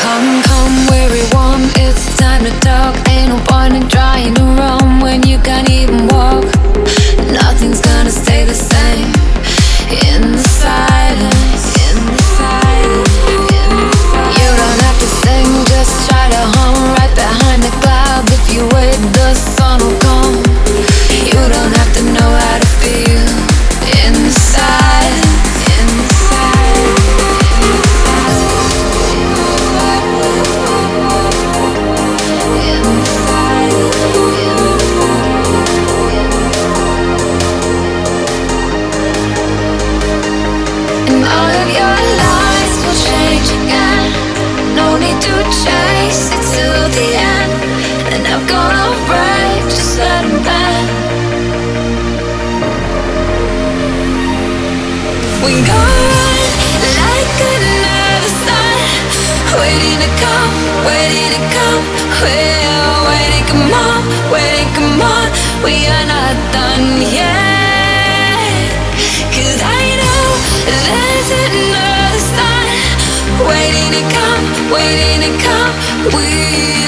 Come, weary one, it's time to talk. Ain't no point in trying to run when you can't even walk. Nothing's gonna stay the same in the silence. You don't have to sing, just try to hum right behind the cloud. If you wait, the sun will come. You don't have to know how to feel inside. And all of your lies will change again. No need to chase it till the end. And I'm gonna break, just let 'em bend. We go run like another sun, waiting to come, waiting to come. We're waiting, come on, waiting, come on. We are not done yet. 'Cause I know there's another sun, waiting to come, waiting to come. We